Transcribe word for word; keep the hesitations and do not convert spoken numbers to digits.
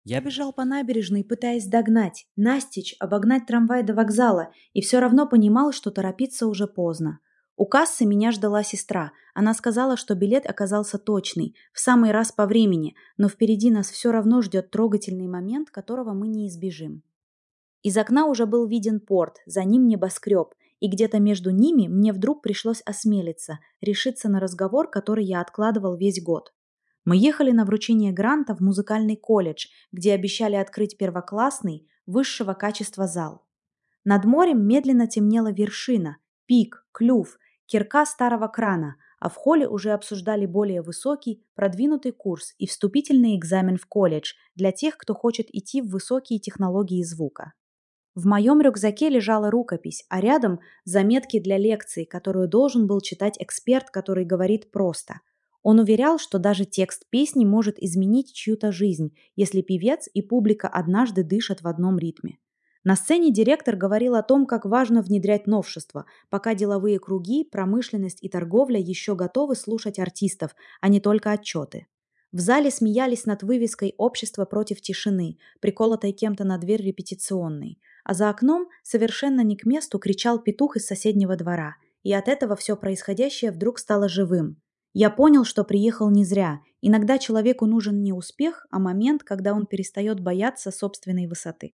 Я бежал по набережной, пытаясь догнать, настичь, обогнать трамвай до вокзала, и все равно понимал, что торопиться уже поздно. У кассы меня ждала сестра. Она сказала, что билет оказался точный, в самый раз по времени, но впереди нас все равно ждет трогательный момент, которого мы не избежим. Из окна уже был виден порт, за ним небоскреб, и где-то между ними мне вдруг пришлось осмелиться, решиться на разговор, который я откладывал весь год. Мы ехали на вручение гранта в музыкальный колледж, где обещали открыть первоклассный, высшего качества зал. Над морем медленно темнела вершина, пик, клюв, кирка старого крана, а в холле уже обсуждали более высокий, продвинутый курс и вступительный экзамен в колледж для тех, кто хочет идти в высокие технологии звука. В моем рюкзаке лежала рукопись, а рядом заметки для лекции, которую должен был читать эксперт, который говорит просто. Он уверял, что даже текст песни может изменить чью-то жизнь, если певец и публика однажды дышат в одном ритме. На сцене директор говорил о том, как важно внедрять новшества, пока деловые круги, промышленность и торговля еще готовы слушать артистов, а не только отчеты. В зале смеялись над вывеской «Общество против тишины», приколотой кем-то на дверь репетиционной. А за окном совершенно не к месту кричал петух из соседнего двора. И от этого все происходящее вдруг стало живым. Я понял, что приехал не зря. Иногда человеку нужен не успех, а момент, когда он перестает бояться собственной высоты.